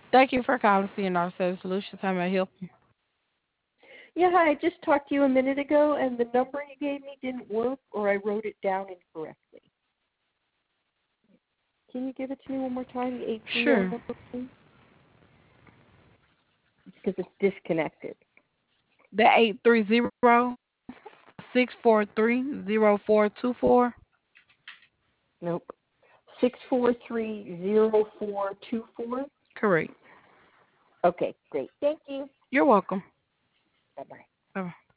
Thank you for calling CNR Service Solutions. How may I help you? Yeah, hi. I just talked to you a minute ago, and the number you gave me didn't work, or I wrote it down incorrectly. Can you give it to me one more time, the 830 Sure. number, please? Because it's disconnected. The 830-643-0424. Nope. 6430424. Correct. Okay, great. Thank you. You're welcome. Bye-bye. Bye.